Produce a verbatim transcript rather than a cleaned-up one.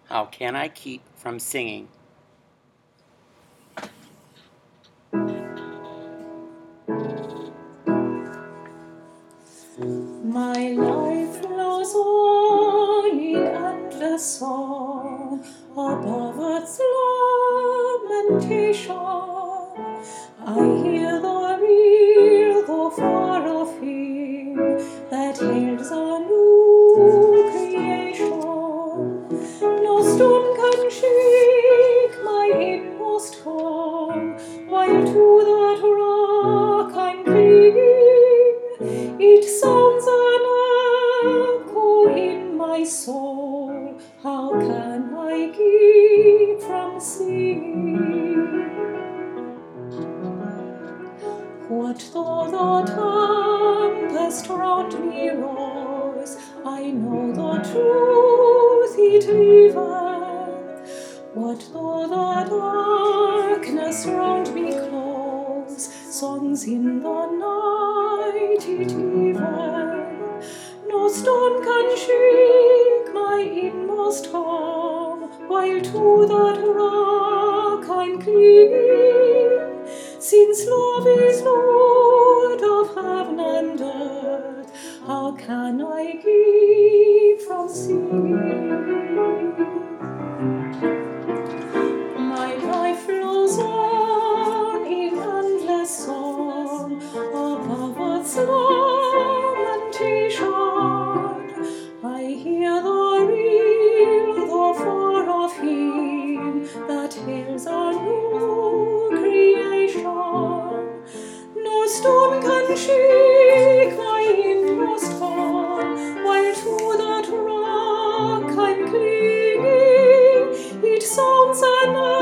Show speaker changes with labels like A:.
A: How can I keep from singing?
B: My life flows on in endless song above earth's lamentation. I hear the real, though far off hymn that hails a new creation. No stone can shake my inmost calm, while to that rock I'm clinging. It sounds an echo in my soul. How can I keep from singing? What though the tempest round me roars? I know the truth it leaveth. What though the darkness round me close? Songs in the night it giveth. No stone can shake my inmost calm, while to that rock I'm clinging. Since love is Lord of heaven and earth, how can I keep from singing? My life flows on in endless song above earth's lamentation. I hear the real, though far off hymn that hails a new creation. No stone can shake my inmost calm, while to that rock I'm clinging. It sounds an